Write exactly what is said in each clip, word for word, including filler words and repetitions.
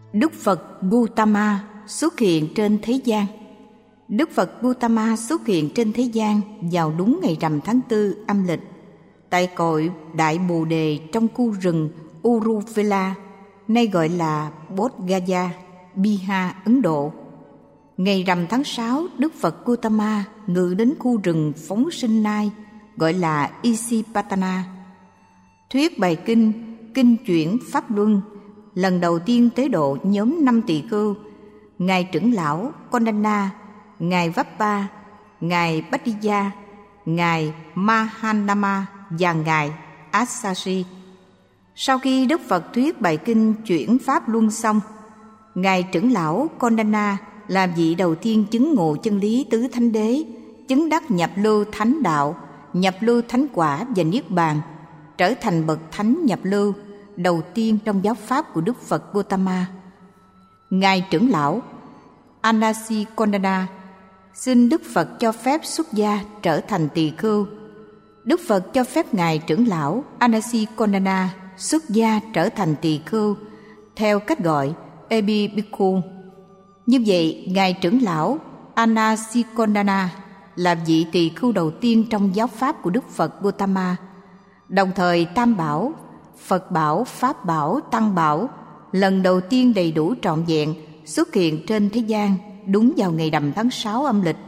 Đức Phật Gautama xuất hiện trên thế gian. Đức Phật Gautama xuất hiện trên thế gian vào đúng ngày rằm tháng tư âm lịch, tại cội Đại Bồ Đề trong khu rừng Uruvela, nay gọi là Bodh Gaya, Bihar, Ấn Độ. Ngày rằm tháng sáu, Đức Phật Gautama ngự đến khu rừng phóng sinh Nai, gọi là Isipatana. Thuyết bài kinh, kinh chuyển Pháp Luân, lần đầu tiên tế độ nhóm năm tỳ khưu, Ngài trưởng lão Kondana, Ngài Vappa, Ngài Bhattacharya, Ngài Mahanama và Ngài Asashi. Sau khi Đức Phật thuyết bài kinh chuyển Pháp Luân xong, Ngài trưởng lão Kondana là vị đầu tiên chứng ngộ chân lý tứ thánh đế, chứng đắc nhập lưu thánh đạo, nhập lưu thánh quả và niết bàn, trở thành bậc thánh nhập lưu đầu tiên trong giáo pháp của Đức Phật Gautama. Ngài trưởng lão Anasi Kondana xin Đức Phật cho phép xuất gia trở thành tỳ khưu. Đức Phật cho phép Ngài trưởng lão Anasi Kondana xuất gia trở thành tỳ khưu theo cách gọi Ebi Bhikkhu. Như vậy, Ngài trưởng lão Anasi Kondana là vị tỳ khưu đầu tiên trong giáo pháp của Đức Phật Gautama. Đồng thời Tam Bảo, Phật Bảo, Pháp Bảo, Tăng Bảo lần đầu tiên đầy đủ trọn vẹn xuất hiện trên thế gian đúng vào ngày rằm tháng sáu âm lịch.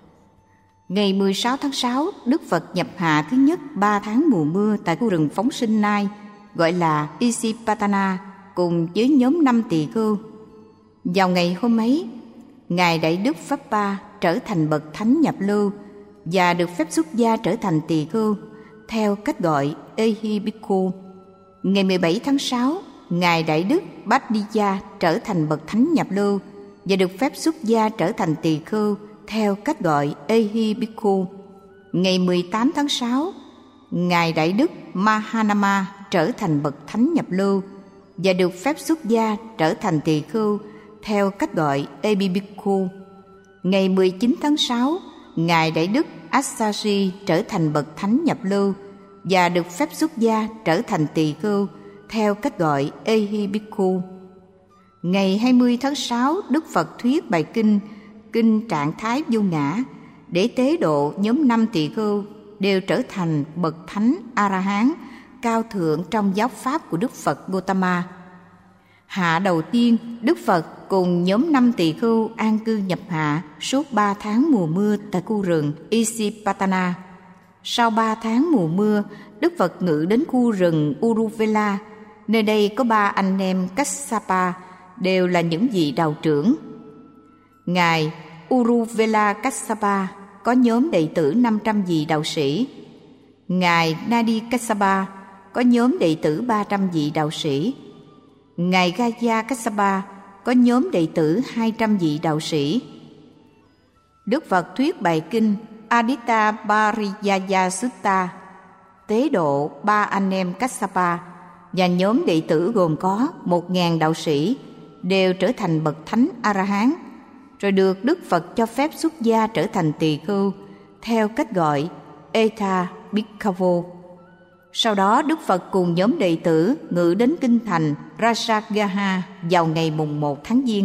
Ngày mười sáu tháng sáu, Đức Phật nhập hạ thứ nhất ba tháng mùa mưa tại khu rừng phóng sinh Nai, gọi là Isipatana, cùng với nhóm năm tỳ khưu. Vào ngày hôm ấy, Ngài Đại Đức Vappa trở thành bậc thánh nhập lưu và được phép xuất gia trở thành tỳ khưu theo cách gọi Ehi Bhikkhu. Ngày mười bảy tháng sáu, Ngài Đại Đức Bhattacharya trở thành bậc thánh nhập lưu và được phép xuất gia trở thành tỳ khưu theo cách gọi Ehi Bhikkhu. Ngày mười tám tháng sáu, Ngài Đại Đức Mahanama trở thành bậc thánh nhập lưu và được phép xuất gia trở thành tỳ khưu theo cách gọi Ebi Bhikkhu. Ngày mười chín tháng sáu, Ngài Đại Đức Asashi trở thành bậc thánh nhập lưu và được phép xuất gia trở thành tỳ khưu theo cách gọi Ehi Bhikkhu. Ngày hai mươi tháng sáu, Đức Phật thuyết bài kinh Kinh Trạng Thái Vô Ngã để tế độ nhóm năm tỳ khưu đều trở thành bậc thánh A-la-hán cao thượng trong giáo pháp của Đức Phật Gautama. Hạ đầu tiên, Đức Phật cùng nhóm năm tỳ khưu an cư nhập hạ suốt ba tháng mùa mưa tại khu rừng Isipatana. Sau ba tháng mùa mưa, Đức Phật ngự đến khu rừng Uruvela. Nơi đây có ba anh em Kassapa, đều là những vị đạo trưởng. Ngài Uruvela Kassapa có nhóm đệ tử năm trăm vị đạo sĩ. Ngài Nadi Kassapa có nhóm đệ tử ba trăm vị đạo sĩ. Ngài Gaya Kassapa có nhóm đệ tử hai trăm vị đạo sĩ. Đức Phật thuyết bài kinh Aditta Pariyaya Sutta tế độ ba anh em Kassapa và nhóm đệ tử gồm có một ngàn đạo sĩ đều trở thành bậc thánh A-la-hán, rồi được Đức Phật cho phép xuất gia trở thành tỳ khưu theo cách gọi Etha Bhikkhavu. Sau đó Đức Phật cùng nhóm đệ tử ngự đến kinh thành Rajagaha vào ngày mùng một tháng Giêng.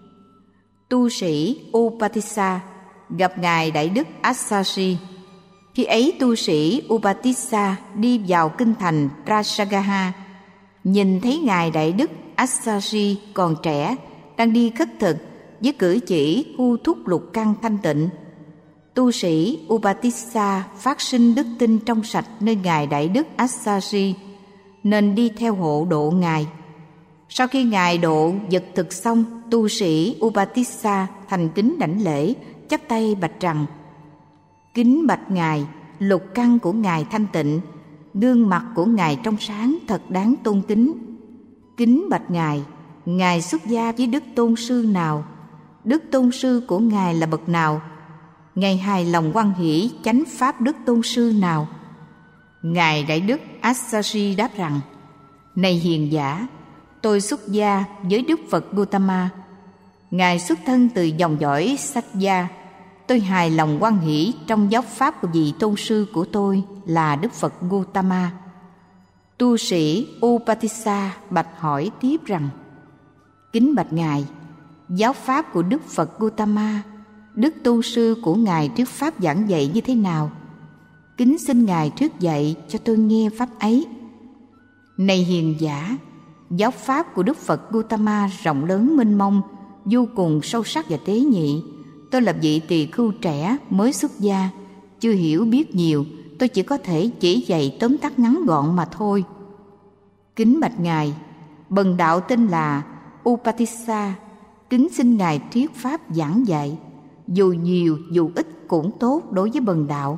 Tu sĩ Upatissa gặp Ngài Đại Đức Asashi. Khi ấy tu sĩ Upatissa đi vào kinh thành Rajagaha, nhìn thấy Ngài Đại Đức Asashi còn trẻ, đang đi khất thực với cử chỉ thu thúc lục căn thanh tịnh. Tu sĩ Upatissa phát sinh đức tin trong sạch nơi Ngài Đại Đức Asashi, nên đi theo hộ độ Ngài. Sau khi Ngài độ vật thực xong, tu sĩ Upatissa thành kính đảnh lễ, chắp tay bạch rằng: Kính bạch Ngài, lục căn của Ngài thanh tịnh, gương mặt của Ngài trong sáng thật đáng tôn kính. Kính bạch Ngài, Ngài xuất gia với Đức Tôn Sư nào? Đức Tôn Sư của Ngài là bậc nào? Ngài hài lòng hoan hỷ chánh pháp Đức Tôn Sư nào? Ngài Đại Đức Asashi đáp rằng: Này hiền giả, tôi xuất gia với Đức Phật Gautama. Ngài xuất thân từ dòng dõi Satya. Tôi hài lòng hoan hỷ trong giáo pháp của vị tôn sư của tôi là Đức Phật Gautama. Tu sĩ Upatissa bạch hỏi tiếp rằng: Kính bạch Ngài, giáo pháp của Đức Phật Gautama, Đức Tu Sư của Ngài thuyết pháp giảng dạy như thế nào? Kính xin Ngài thuyết dạy cho tôi nghe pháp ấy. Này hiền giả, giáo pháp của Đức Phật Gautama rộng lớn mênh mông, vô cùng sâu sắc và tế nhị. Tôi là vị tỳ khưu trẻ mới xuất gia, chưa hiểu biết nhiều, tôi chỉ có thể chỉ dạy tóm tắt ngắn gọn mà thôi. Kính bạch Ngài, bần đạo tên là Upatissa, kính xin Ngài thuyết pháp giảng dạy, dù nhiều dù ít cũng tốt đối với bần đạo.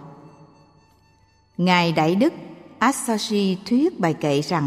Ngài Đại Đức Asaji thuyết bài kệ rằng: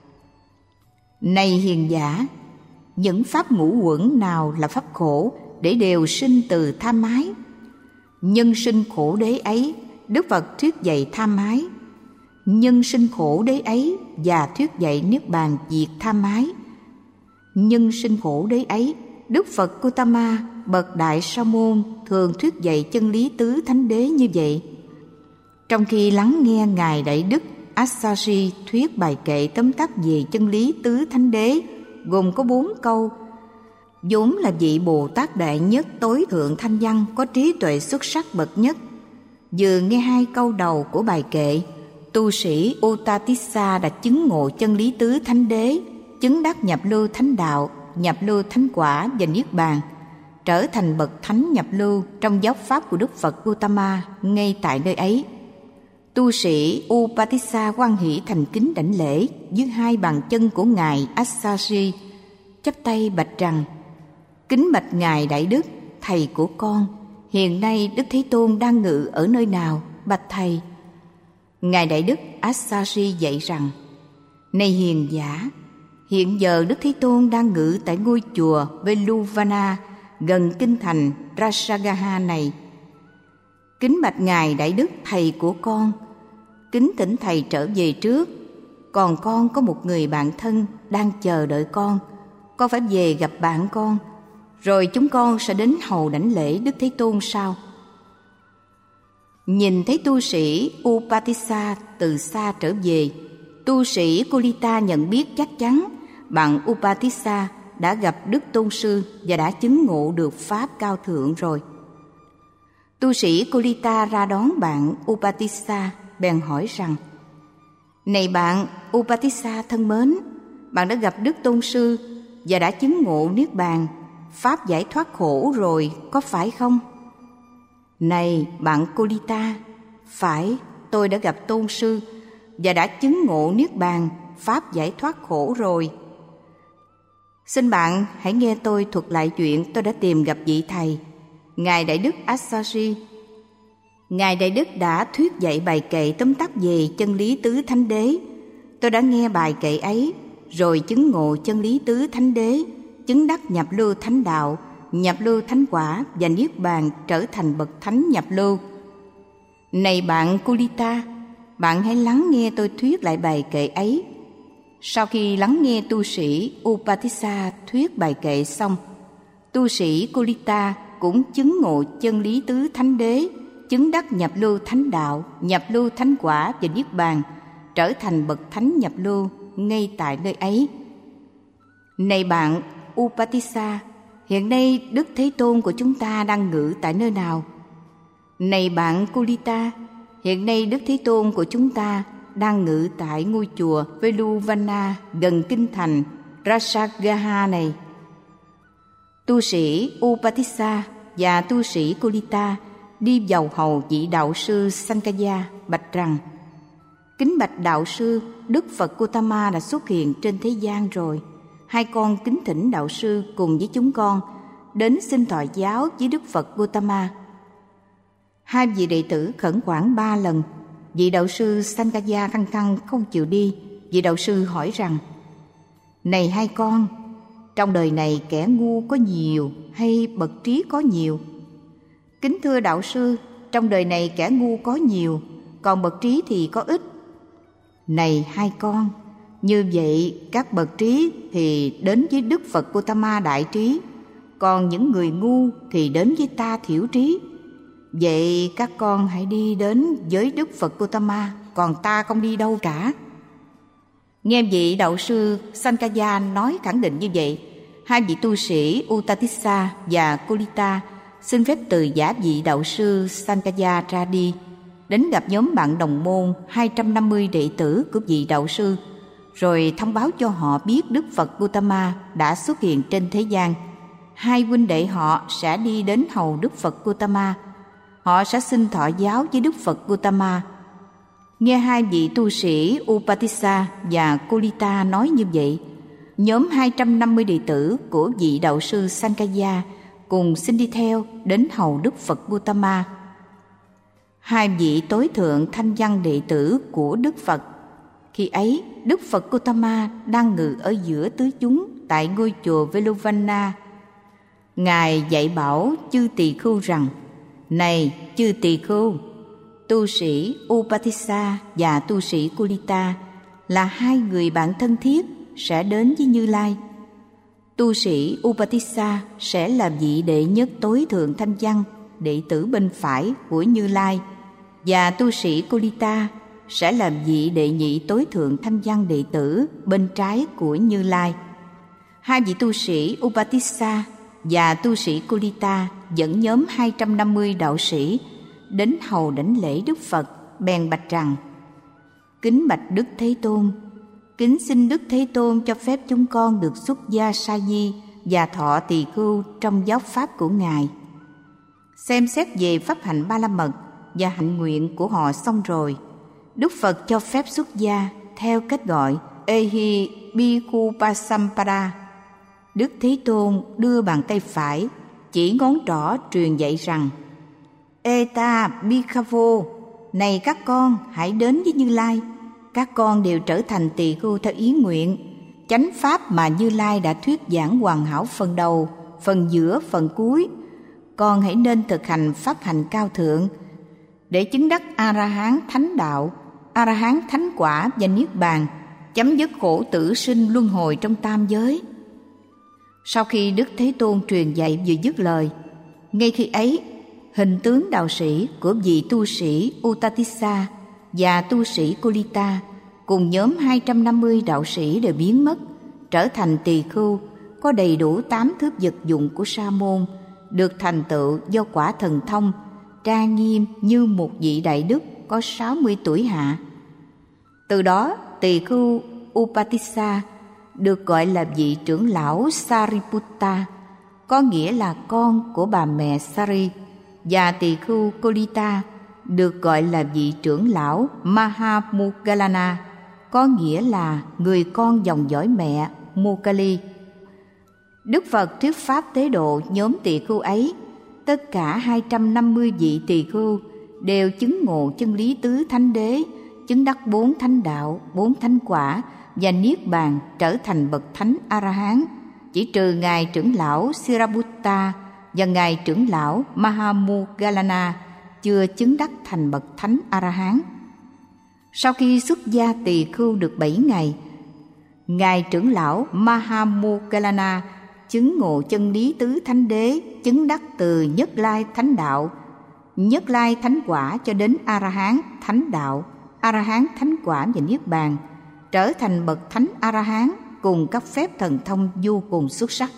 Này hiền giả, những pháp ngũ uẩn nào là pháp khổ để đều sinh từ tham ái? Nhân sinh khổ đế ấy, Đức Phật thuyết dạy tham ái. Nhân sinh khổ đế ấy và thuyết dạy niết bàn diệt tham ái. Nhân sinh khổ đế ấy, Đức Phật Gautama bậc đại sa môn thường thuyết dạy chân lý tứ thánh đế như vậy. Trong khi lắng nghe Ngài Đại Đức Asaji thuyết bài kệ tóm tắt về chân lý tứ thánh đế, gồm có bốn câu, vốn là vị Bồ Tát đại nhất tối thượng thanh văn có trí tuệ xuất sắc bậc nhất. Vừa nghe hai câu đầu của bài kệ, tu sĩ Uttatissa đã chứng ngộ chân lý tứ thánh đế, chứng đắc nhập lưu thánh đạo, nhập lưu thánh quả và niết bàn, trở thành bậc thánh nhập lưu trong giáo pháp của Đức Phật Gautama ngay tại nơi ấy. Tu sĩ Upatissa hoan hỷ thành kính đảnh lễ dưới hai bàn chân của Ngài Asaji, chắp tay bạch rằng: Kính bạch Ngài Đại Đức, Thầy của con, hiện nay Đức Thế Tôn đang ngự ở nơi nào, bạch Thầy? Ngài Đại Đức Asaji dạy rằng: Này hiền giả, hiện giờ Đức Thế Tôn đang ngự tại ngôi chùa Veluvana gần kinh thành Rasagaha này. Kính bạch Ngài Đại Đức, Thầy của con, kính thỉnh Thầy trở về trước, còn con có một người bạn thân đang chờ đợi con, con phải về gặp bạn con, rồi chúng con sẽ đến hầu đảnh lễ Đức Thế Tôn sau. Nhìn thấy tu sĩ Upatissa từ xa trở về, tu sĩ Kulita nhận biết chắc chắn bạn Upatissa đã gặp Đức Tôn Sư và đã chứng ngộ được pháp cao thượng rồi. Tu sĩ Kulita ra đón bạn Upatissa, bèn hỏi rằng: Này bạn Upatissa thân mến, bạn đã gặp Đức Tôn Sư và đã chứng ngộ niết bàn, pháp giải thoát khổ rồi, có phải không? Này bạn Kulita, phải, tôi đã gặp Tôn Sư và đã chứng ngộ niết bàn, pháp giải thoát khổ rồi. Xin bạn hãy nghe tôi thuật lại chuyện tôi đã tìm gặp vị thầy, Ngài Đại Đức Asaji. Ngài Đại Đức đã thuyết dạy bài kệ tóm tắt về chân lý tứ thánh đế. Tôi đã nghe bài kệ ấy, rồi chứng ngộ chân lý tứ thánh đế, chứng đắc nhập lưu thánh đạo, nhập lưu thánh quả và niết bàn, trở thành bậc thánh nhập lưu. Này bạn Kulita, bạn hãy lắng nghe tôi thuyết lại bài kệ ấy. Sau khi lắng nghe tu sĩ Upatissa thuyết bài kệ xong, tu sĩ Kulita cũng chứng ngộ chân lý tứ thánh đế, chứng đắc nhập lưu thánh đạo, nhập lưu thánh quả và niết bàn, trở thành bậc thánh nhập lưu ngay tại nơi ấy. Này bạn Upatissa, hiện nay Đức Thế Tôn của chúng ta đang ngự tại nơi nào? Này bạn Kulita, hiện nay Đức Thế Tôn của chúng ta đang ngự tại ngôi chùa Veluvana gần kinh thành Rasagaha này. Tu sĩ Upatissa và tu sĩ Kulita đi vào hầu vị đạo sư Sankaya, bạch rằng: Kính bạch đạo sư, Đức Phật Gautama đã xuất hiện trên thế gian rồi. Hai con kính thỉnh đạo sư cùng với chúng con đến xin thọ giáo với Đức Phật Gautama. Hai vị đệ tử khẩn khoản ba lần. Vị đạo sư Sankaya căng căng không chịu đi. Vị đạo sư hỏi rằng: Này hai con, trong đời này kẻ ngu có nhiều hay bậc trí có nhiều? Kính thưa đạo sư, trong đời này kẻ ngu có nhiều, còn bậc trí thì có ít. Này hai con, như vậy các bậc trí thì đến với Đức Phật Gautama đại trí, còn những người ngu thì đến với ta thiểu trí. Vậy các con hãy đi đến với Đức Phật Gautama, còn ta không đi đâu cả. Nghe vị đạo sư Sankaya nói khẳng định như vậy, hai vị tu sĩ Uttatissa và Kulita xin phép từ giả vị đạo sư Sankaya ra đi, đến gặp nhóm bạn đồng môn hai trăm năm mươi đệ tử của vị đạo sư, rồi thông báo cho họ biết Đức Phật Gautama đã xuất hiện trên thế gian. Hai huynh đệ họ sẽ đi đến hầu Đức Phật Gautama. Họ sẽ xin thọ giáo với Đức Phật Gautama. Nghe hai vị tu sĩ Upatissa và Kulita nói như vậy, nhóm hai trăm năm mươi đệ tử của vị đạo sư Sankaya cùng xin đi theo đến hầu Đức Phật Gautama. Hai vị tối thượng thanh văn đệ tử của Đức Phật. Khi ấy, Đức Phật Gautama đang ngự ở giữa tứ chúng tại ngôi chùa Veluvana. Ngài dạy bảo chư tỳ khưu rằng: Này chư tỳ khưu, tu sĩ Upatissa và tu sĩ Kulita là hai người bạn thân thiết sẽ đến với Như Lai. Tu sĩ Upatissa sẽ là vị đệ nhất tối thượng thanh văn, đệ tử bên phải của Như Lai, và tu sĩ Kulita sẽ là vị đệ nhị tối thượng thanh văn đệ tử bên trái của Như Lai. Hai vị tu sĩ Upatissa và tu sĩ Kulita dẫn nhóm hai trăm năm mươi đạo sĩ đến hầu đảnh lễ Đức Phật, bèn bạch rằng: Kính bạch Đức Thế Tôn, kính xin Đức Thế Tôn cho phép chúng con được xuất gia sa di và thọ tỳ khưu trong giáo pháp của Ngài. Xem xét về pháp hạnh ba la mật và hạnh nguyện của họ xong rồi, Đức Phật cho phép xuất gia theo cách gọi Ehi Bhikkhu Pasampada. Đức Thế Tôn đưa bàn tay phải chỉ ngón trỏ truyền dạy rằng: Eta Bhikkhavu, này các con hãy đến với Như Lai. Các con đều trở thành tỳ khưu theo ý nguyện. Chánh pháp mà Như Lai đã thuyết giảng hoàn hảo phần đầu, phần giữa, phần cuối. Con hãy nên thực hành pháp hành cao thượng để chứng đắc A-la-hán thánh đạo, A-la-hán thánh quả và niết bàn, chấm dứt khổ tử sinh luân hồi trong tam giới. Sau khi Đức Thế Tôn truyền dạy vừa dứt lời, ngay khi ấy, hình tướng đạo sĩ của vị tu sĩ Uttatissa và tu sĩ Kulita cùng nhóm hai trăm năm mươi đạo sĩ đều biến mất, trở thành tỳ khưu, có đầy đủ tám thước vật dụng của sa môn, được thành tựu do quả thần thông, trang nghiêm như một vị đại đức có sáu mươi tuổi hạ. Từ đó, tỳ khưu Upatissa được gọi là vị trưởng lão Sariputta, có nghĩa là con của bà mẹ Sari, và tỳ khưu Kulita được gọi là vị trưởng lão Mahamukgalana, có nghĩa là người con dòng dõi mẹ Mukali. Đức Phật thuyết pháp tế độ nhóm tỳ khưu ấy. Tất cả hai trăm năm mươi vị tỳ khưu đều chứng ngộ chân lý tứ thánh đế, chứng đắc bốn thánh đạo, bốn thánh quả và niết bàn, trở thành bậc thánh A-la-hán, chỉ trừ ngài trưởng lão Sariputta và ngài trưởng lão Mahamukgalana chưa chứng đắc thành bậc thánh A-la-hán. Sau khi xuất gia tỳ khưu được bảy ngày, ngài trưởng lão Mahamukgalana chứng ngộ chân lý tứ thánh đế, chứng đắc từ Nhất Lai thánh đạo, Nhất Lai thánh quả cho đến A-la-hán thánh đạo, A-la-hán thánh quả và niết bàn, trở thành bậc thánh A-la-hán cùng các phép thần thông vô cùng xuất sắc.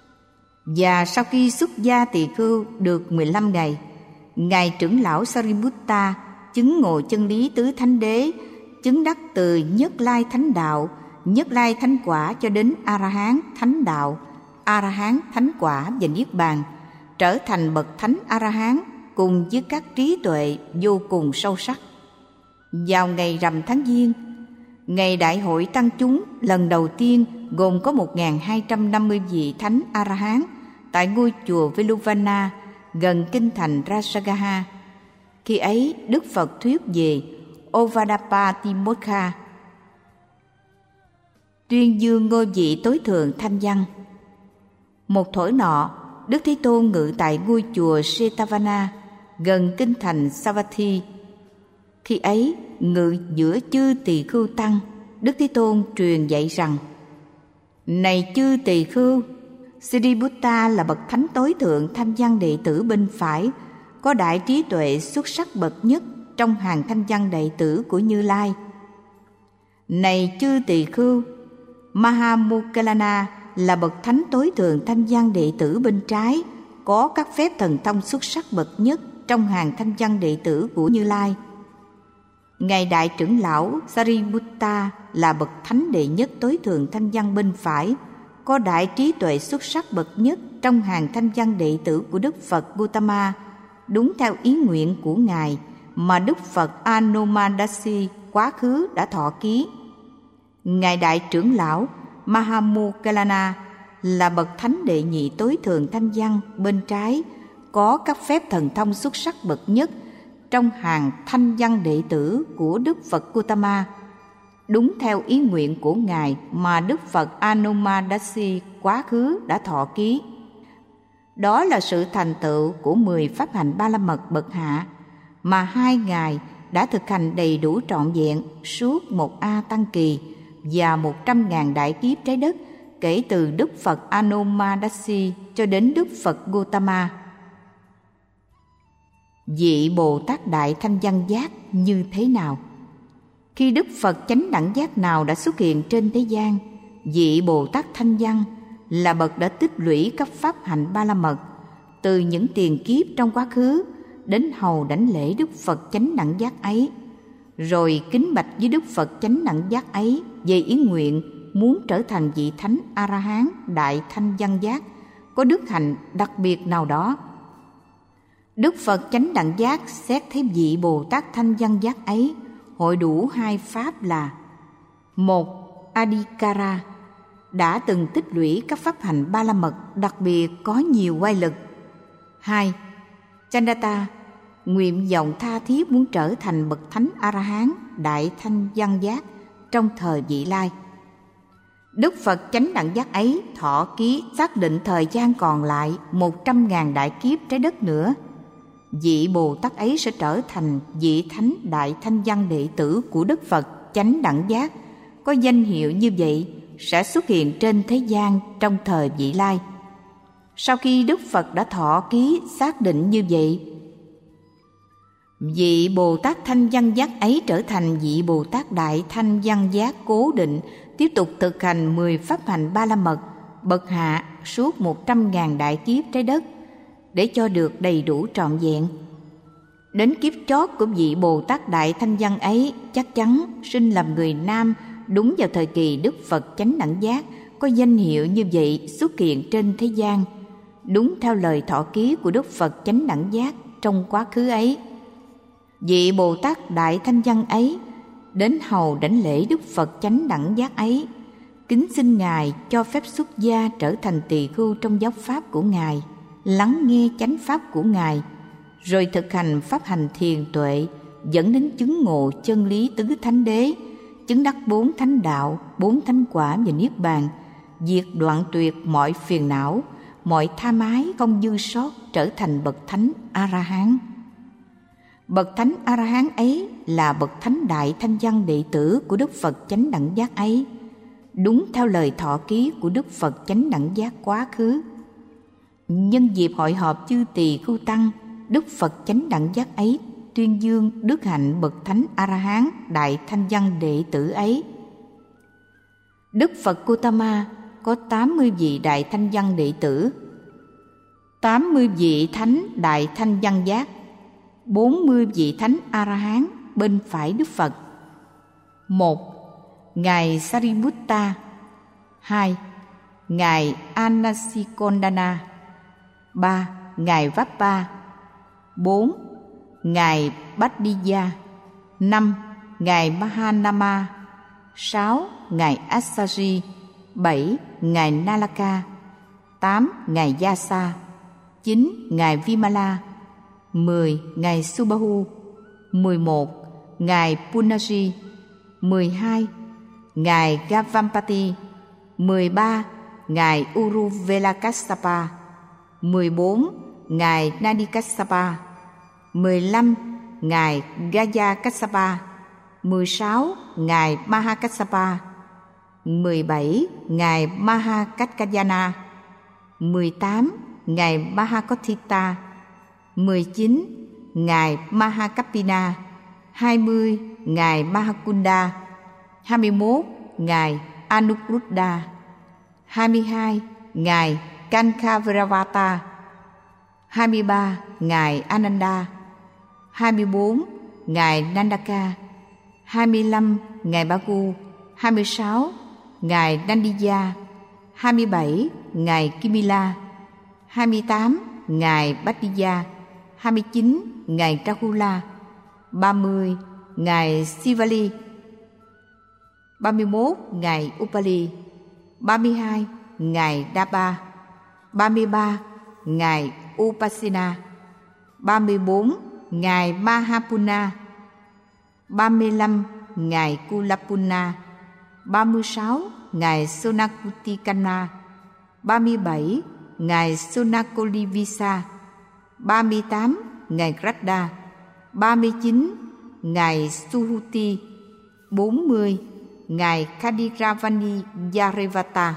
Và sau khi xuất gia tỳ khưu được mười lăm ngày, ngài trưởng lão Sariputta chứng ngộ chân lý tứ thánh đế, chứng đắc từ Nhất Lai thánh đạo, Nhất Lai thánh quả cho đến A-la-hán thánh đạo, A-la-hán thánh quả và niết bàn, trở thành bậc thánh A-la-hán cùng với các trí tuệ vô cùng sâu sắc. Vào ngày rằm tháng Giêng, ngày đại hội tăng chúng lần đầu tiên gồm có một nghìn hai trăm năm mươi vị thánh A-la-hán tại ngôi chùa Veluvana gần kinh thành Rajagaha. Khi ấy, Đức Phật thuyết về Ovadappatimokha, tuyên dương ngôi vị tối thượng thanh văn. Một thổi nọ, Đức Thế Tôn ngự tại ngôi chùa Setavana gần kinh thành Savatthi. Khi ấy, ngự giữa chư tỳ khưu tăng, Đức Thế Tôn truyền dạy rằng: Này chư tỳ khưu, Sariputta là bậc thánh tối thượng thanh văn đệ tử bên phải, có đại trí tuệ xuất sắc bậc nhất trong hàng thanh văn đệ tử của Như Lai. Này chư tỳ khưu, Mahamukgalana là bậc thánh tối thượng thanh văn đệ tử bên trái, có các phép thần thông xuất sắc bậc nhất trong hàng thanh văn đệ tử của Như Lai. Ngài đại trưởng lão Sariputta là bậc thánh đệ nhất tối thượng thanh văn bên phải, có đại trí tuệ xuất sắc bậc nhất trong hàng thanh văn đệ tử của Đức Phật Gautama, đúng theo ý nguyện của Ngài mà Đức Phật Anomandasi quá khứ đã thọ ký. Ngài đại trưởng lão Mahamoggallana là bậc thánh đệ nhị tối thượng thanh văn bên trái, có các phép thần thông xuất sắc bậc nhất trong hàng thanh văn đệ tử của Đức Phật Gautama, đúng theo ý nguyện của Ngài mà Đức Phật Anomandasi quá khứ đã thọ ký. Đó là sự thành tựu của mười pháp hành ba la mật bậc hạ mà hai Ngài đã thực hành đầy đủ trọn vẹn suốt một A Tăng Kỳ và một trăm ngàn đại kiếp trái đất, kể từ Đức Phật Anomandasi cho đến Đức Phật Gautama. Vị Bồ Tát Đại Thanh Văn Giác như thế nào? Khi Đức Phật Chánh Đẳng Giác nào đã xuất hiện trên thế gian, vị Bồ Tát Thanh Văn là bậc đã tích lũy các pháp hạnh ba la mật từ những tiền kiếp trong quá khứ, đến hầu đảnh lễ Đức Phật Chánh Đẳng Giác ấy, rồi kính bạch với Đức Phật Chánh Đẳng Giác ấy về ý nguyện muốn trở thành vị Thánh A-la-hán Đại Thanh Văn Giác có đức hạnh đặc biệt nào đó. Đức Phật Chánh Đẳng Giác xét thấy vị Bồ Tát Thanh Văn Giác ấy hội đủ hai pháp là: một, Adhikara, đã từng tích lũy các pháp hành ba la mật đặc biệt có nhiều oai lực. Hai, Chandata, nguyện vọng tha thiết muốn trở thành bậc Thánh A-la-hán Đại Thanh Văn Giác trong thời vị lai. Đức Phật Chánh Đẳng Giác ấy thọ ký xác định thời gian còn lại một trăm ngàn đại kiếp trái đất nữa. Vị Bồ Tát ấy sẽ trở thành vị Thánh Đại Thanh Văn đệ tử của Đức Phật Chánh Đẳng Giác, có danh hiệu như vậy, sẽ xuất hiện trên thế gian trong thời vị lai. Sau khi Đức Phật đã thọ ký xác định như vậy, vị Bồ Tát Thanh Văn Giác ấy trở thành vị Bồ Tát Đại Thanh Văn Giác cố định, tiếp tục thực hành mười pháp hành ba la mật bậc hạ suốt một trăm ngàn đại kiếp trái đất, để cho được đầy đủ trọn vẹn. Đến kiếp chót của vị Bồ Tát Đại Thanh Văn ấy chắc chắn sinh làm người nam, đúng vào thời kỳ Đức Phật Chánh Đẳng Giác có danh hiệu như vậy xuất hiện trên thế gian, đúng theo lời thọ ký của Đức Phật Chánh Đẳng Giác trong quá khứ ấy. Vị Bồ Tát Đại Thanh Văn ấy đến hầu đảnh lễ Đức Phật Chánh Đẳng Giác ấy, kính xin Ngài cho phép xuất gia trở thành tỳ khưu trong giáo pháp của Ngài, lắng nghe chánh pháp của Ngài, rồi thực hành pháp hành thiền tuệ, dẫn đến chứng ngộ chân lý tứ thánh đế, chứng đắc bốn thánh đạo, bốn thánh quả và niết bàn, diệt đoạn tuyệt mọi phiền não, mọi tham ái không dư sót, trở thành bậc Thánh A-la-hán. Bậc Thánh A-la-hán ấy là bậc Thánh Đại Thanh Văn đệ tử của Đức Phật Chánh Đẳng Giác ấy, đúng theo lời thọ ký của Đức Phật Chánh Đẳng Giác quá khứ. Nhân dịp hội họp chư tỳ khưu tăng, Đức Phật Chánh Đẳng Giác ấy tuyên dương đức hạnh bậc Thánh A-la-hán Đại Thanh Văn đệ tử ấy. Đức Phật Gautama có tám mươi vị Đại Thanh Văn đệ tử, tám mươi vị Thánh Đại Thanh Văn Giác, bốn mươi vị Thánh A-la-hán bên phải Đức Phật. Một, Ngài Sariputta. Hai, Ngài Anasikondana. Ba, Ngài Vappa. Bốn, Ngài Bhaddiya. Năm, Ngài Mahanama. Sáu, Ngài Assaji. Bảy, Ngài Nalaka. Tám, Ngài Yasa. Chín, Ngài Vimala. Mười, Ngài Subahu. Mười một, Ngài Punaji. Mười hai, Ngài Gavampati. Mười ba, Ngài Uruvelakassapa. Mười bốn, Ngài Nadikassapa. Mười lăm, Ngài Gayakassapa. Mười sáu, Ngài Mahakassapa. Mười bảy, Ngài Mahakaccayana. Mười tám, Ngài Mahakothita. Mười chín, Ngài Mahakappina. Hai mươi, Ngài Mahakunda. Hai mươi mốt, Ngài Anuruddha. hai mươi hai. Ngài Kankavaravata. hai mươi ba. Ngài Ananda. hai mươi bốn. Ngài Nandaka. hai mươi lăm. Ngài Bagu. hai mươi sáu. Ngài Nandiya. hai mươi bảy. Ngài Kimila. hai mươi tám. Ngài Bhattiya. hai mươi chín. Ngài Rahula. ba mươi. Ngài Sivali. ba mươi mốt. Ngài Upali. ba mươi hai. Ngài Daba. ba mươi ba. Ngài Upasina. ba mươi bốn. Ngài Mahapuna. ba mươi lăm. Ngài Kulapuna. ba mươi sáu. Ngài Sonakutikana. ba mươi bảy. Ngài Sonakolivisa. ba mươi tám. Ngài Gradda. ba mươi chín. Ngài Suhuti. bốn mươi. Ngài Kadiravani Yarevata.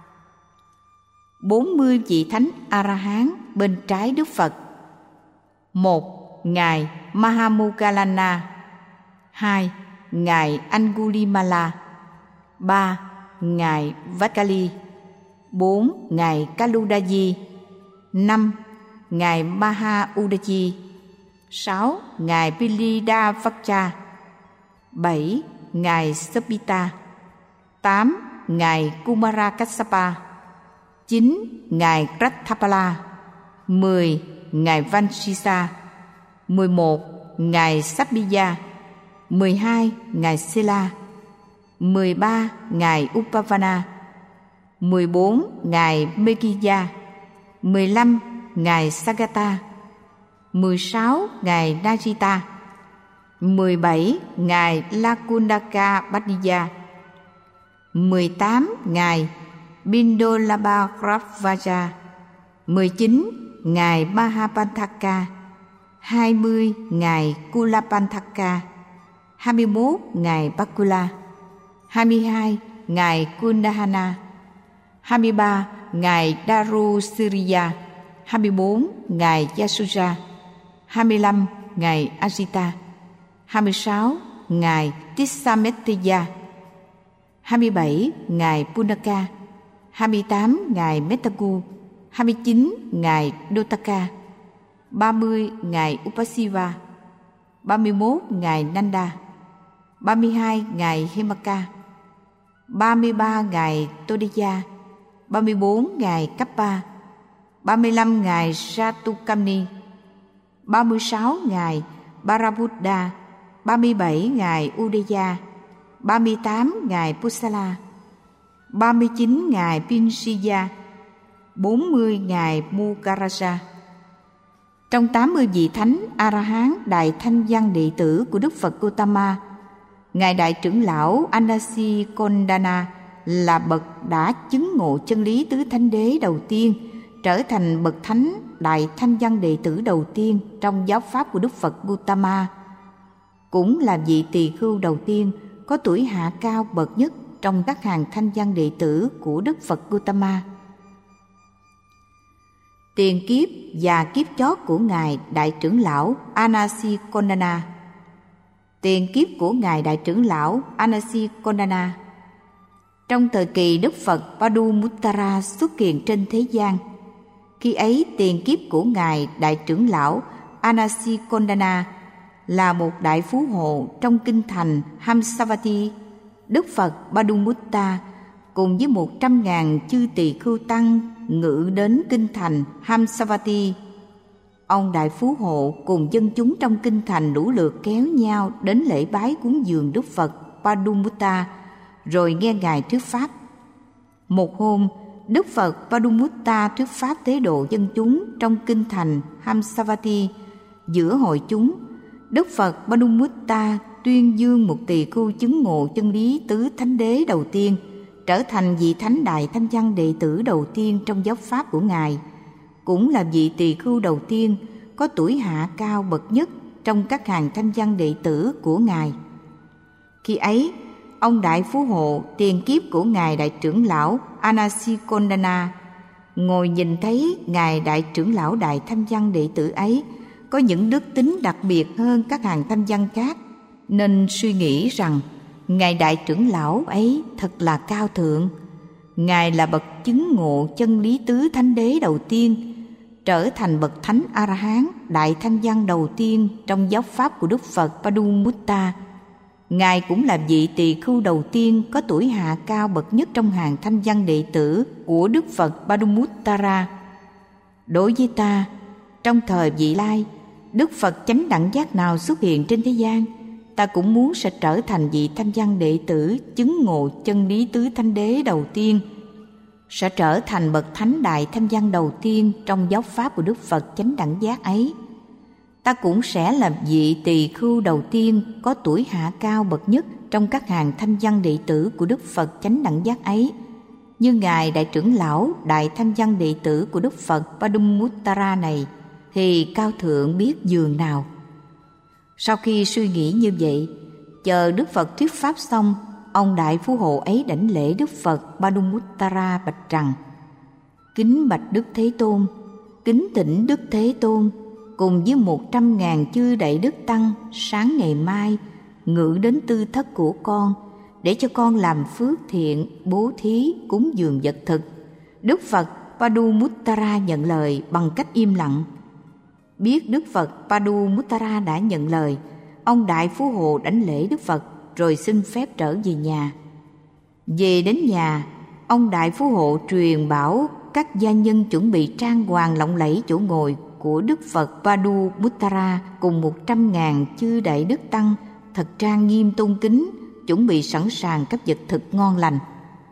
bốn mươi vị thánh A-la-hán bên trái Đức Phật. một. Ngài Mahamoggallana. hai. Ngài Angulimala. ba. Ngài Vakali. bốn. Ngài Kaludaji. năm. Ngài Mahaudaji. sáu. Ngài Pilidavacha. bảy. Ngài Sapita. tám. Ngài Kumarakassapa. chín. Ngài Ratthapala. mười. Ngài Vanshisa. mười một. Ngài Sabbiya. mười hai. Ngài Sela. mười ba. Ngài Upavana. mười bốn. Ngài Mekiya. mười lăm. Ngài Sagata. mười sáu. Ngài Najita. mười bảy. Ngài Lakundaka Bhattiya. mười tám. Ngài Bindolabhagravaja. mười chín. Ngài Mahapanthaka. hai mươi. Ngài Kulapanthaka. hai mươi mốt. Ngài Bakula. hai mươi hai. Ngài Kundahana. hai mươi ba. Ngài Darusiriya. hai mươi bốn. Ngài Yasuja. hai mươi lăm. Ngài Ajita. hai mươi sáu. Ngài Tissametteya. hai mươi bảy. Ngài Punaka. hai mươi tám. Ngài Metagu. hai mươi chín. Ngài Dotaka. ba mươi. Ngài Upasiva. ba mươi mốt. Ngài Nanda. ba mươi hai. Ngài Hemaka. ba mươi ba. Ngài Todeya. ba mươi bốn. Ngài Kappa. ba mươi lăm. Ngài Satukamni. ba mươi sáu. Ngài Barabuddha. ba mươi bảy. Ngài Udeya. ba mươi tám. Ngài Pusala. ba mươi chín. Ngài Pinsiya. bốn mươi. Ngài Mukaraja. Trong tám mươi vị thánh A-la-hán đại thanh văn đệ tử của Đức Phật Gautama, Ngài Đại trưởng lão Anasi Kondana là bậc đã chứng ngộ chân lý tứ thánh đế đầu tiên, trở thành bậc thánh đại thanh văn đệ tử đầu tiên trong giáo pháp của Đức Phật Gautama, cũng là vị tỳ khưu đầu tiên có tuổi hạ cao bậc nhất trong các hàng thanh văn đệ tử của Đức Phật Gautama. Tiền kiếp và kiếp chót của Ngài Đại trưởng lão Anasi Kondana. Tiền kiếp của Ngài Đại trưởng lão Anasi Kondana. Trong thời kỳ Đức Phật Padumuttara xuất hiện trên thế gian, khi ấy tiền kiếp của Ngài Đại trưởng lão Anasi Kondana là một đại phú hộ trong kinh thành Hamsavati. Đức Phật Padumutta cùng với một trăm ngàn chư tỳ khưu tăng ngự đến kinh thành Hamsavati. Ông đại phú hộ cùng dân chúng trong kinh thành lũ lượt kéo nhau đến lễ bái cúng dường Đức Phật Padumutta, rồi nghe Ngài thuyết pháp. Một hôm, Đức Phật Padumutta thuyết pháp tế độ dân chúng trong kinh thành Hamsavati. Giữa hội chúng, Đức Phật Padumutta tuyên dương một tỳ khưu chứng ngộ chân lý tứ thánh đế đầu tiên, trở thành vị thánh đại thanh văn đệ tử đầu tiên trong giáo pháp của Ngài, cũng là vị tỳ khưu đầu tiên có tuổi hạ cao bậc nhất trong các hàng thanh văn đệ tử của Ngài. Khi ấy, ông đại phú hộ tiền kiếp của Ngài Đại trưởng lão Anasi Kondana ngồi nhìn thấy Ngài Đại trưởng lão đại thanh văn đệ tử ấy có những đức tính đặc biệt hơn các hàng thanh văn khác, nên suy nghĩ rằng Ngài Đại trưởng lão ấy thật là cao thượng. Ngài là bậc chứng ngộ chân lý tứ thánh đế đầu tiên, trở thành bậc thánh A-la-hán đại thanh văn đầu tiên trong giáo pháp của Đức Phật Padumuttara. Ngài cũng là vị tỳ khưu đầu tiên có tuổi hạ cao bậc nhất trong hàng thanh văn đệ tử của Đức Phật Padumuttara. Đối với ta, trong thời vị lai, Đức Phật chánh đẳng giác nào xuất hiện trên thế gian, ta cũng muốn sẽ trở thành vị thanh văn đệ tử chứng ngộ chân lý tứ thánh đế đầu tiên, sẽ trở thành bậc thánh đại thanh văn đầu tiên trong giáo pháp của Đức Phật chánh đẳng giác ấy. Ta cũng sẽ là vị tỳ khưu đầu tiên có tuổi hạ cao bậc nhất trong các hàng thanh văn đệ tử của Đức Phật chánh đẳng giác ấy, như ngài đại trưởng lão đại thanh văn đệ tử của Đức Phật Padumuttara này thì cao thượng biết dường nào. Sau khi suy nghĩ như vậy, chờ Đức Phật thuyết pháp xong, ông đại phú hộ ấy đảnh lễ Đức Phật Padumuttara bạch rằng: Kính bạch Đức Thế Tôn, kính thỉnh Đức Thế Tôn cùng với một trăm ngàn chư đại đức tăng sáng ngày mai ngự đến tư thất của con để cho con làm phước thiện, bố thí, cúng dường vật thực. Đức Phật Padumuttara nhận lời bằng cách im lặng. Biết Đức Phật Padumuttara đã nhận lời, ông đại phú hộ đảnh lễ Đức Phật rồi xin phép trở về nhà. Về đến nhà, ông đại phú hộ truyền bảo các gia nhân chuẩn bị trang hoàng lộng lẫy chỗ ngồi của Đức Phật Padumuttara cùng một trăm ngàn chư đại đức tăng thật trang nghiêm tôn kính, chuẩn bị sẵn sàng các vật thực ngon lành.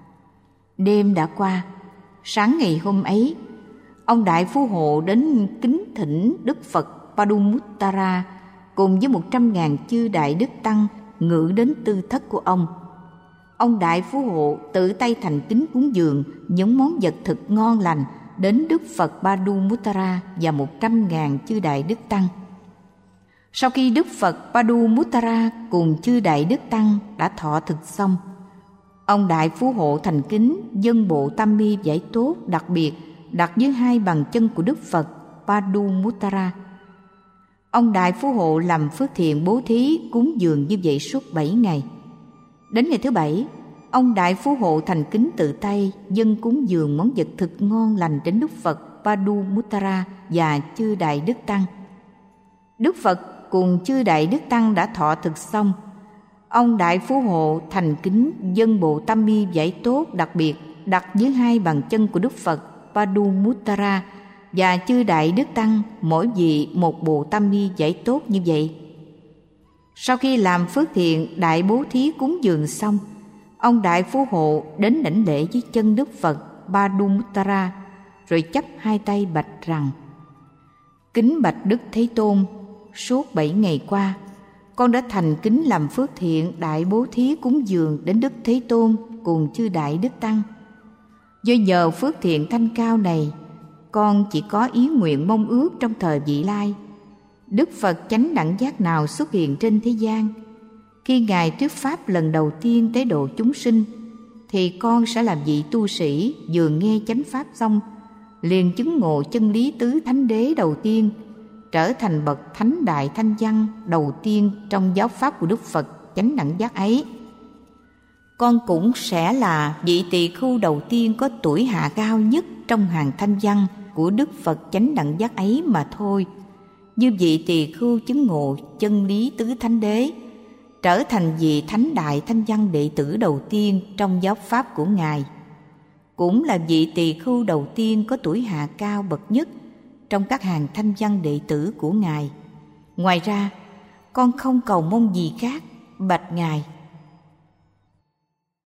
Đêm đã qua, sáng ngày hôm ấy, ông đại phú hộ đến kính thỉnh Đức Phật Padumuttara cùng với một trăm ngàn chư đại đức tăng ngự đến tư thất của ông. Ông đại phú hộ tự tay thành kính cúng dường những món vật thực ngon lành đến Đức Phật Padumuttara và một trăm ngàn chư đại đức tăng. Sau khi Đức Phật Padumuttara cùng chư đại đức tăng đã thọ thực xong, ông đại phú hộ thành kính dâng bộ tam mi vải tốt đặc biệt đặt dưới hai bàn chân của Đức Phật Padumuttara. Ông đại phú hộ làm phước thiện bố thí cúng dường như vậy suốt bảy ngày. Đến ngày thứ bảy, ông đại phú hộ thành kính tự tay dâng cúng dường món vật thực ngon lành đến Đức Phật Padumuttara và chư đại đức tăng. Đức Phật cùng chư đại đức tăng đã thọ thực xong, ông đại phú hộ thành kính dâng bộ tam mi vải tốt đặc biệt đặt dưới hai bàn chân của Đức Phật Padumuttara và chư đại đức tăng, mỗi vị một bộ tam mi vải tốt như vậy. Sau khi làm phước thiện đại bố thí cúng dường xong, ông đại phú hộ đến đảnh lễ dưới chân Đức Phật Padumuttara rồi chắp hai tay bạch rằng: Kính bạch Đức Thế Tôn, suốt bảy ngày qua, con đã thành kính làm phước thiện đại bố thí cúng dường đến Đức Thế Tôn cùng chư đại đức tăng. Do nhờ phước thiện thanh cao này, con chỉ có ý nguyện mong ước trong thời vị lai, Đức Phật chánh đẳng giác nào xuất hiện trên thế gian. Khi Ngài thuyết pháp lần đầu tiên tế độ chúng sinh, thì con sẽ làm vị tu sĩ vừa nghe chánh pháp xong, liền chứng ngộ chân lý tứ thánh đế đầu tiên, trở thành bậc thánh đại thanh văn đầu tiên trong giáo pháp của Đức Phật chánh đẳng giác ấy. Con cũng sẽ là vị tỳ khưu đầu tiên có tuổi hạ cao nhất trong hàng thanh văn của Đức Phật chánh đẳng giác ấy mà thôi. Như vị tỳ khưu chứng ngộ chân lý tứ thánh đế, trở thành vị thánh đại thanh văn đệ tử đầu tiên trong giáo pháp của Ngài, cũng là vị tỳ khưu đầu tiên có tuổi hạ cao bậc nhất trong các hàng thanh văn đệ tử của Ngài. Ngoài ra, con không cầu mong gì khác, bạch Ngài.